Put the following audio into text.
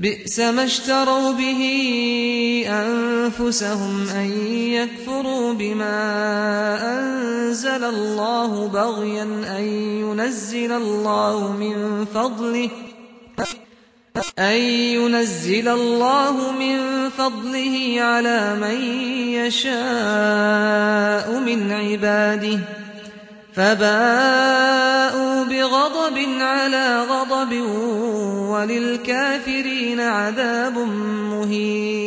بئس ما اشتروا به أنفسهم أن يكفروا بما أنزل الله بغيا أن ينزل الله من فضله على من يشاء من عباده فباءوا بغضب على غضب وللكافرين عذاب مهين.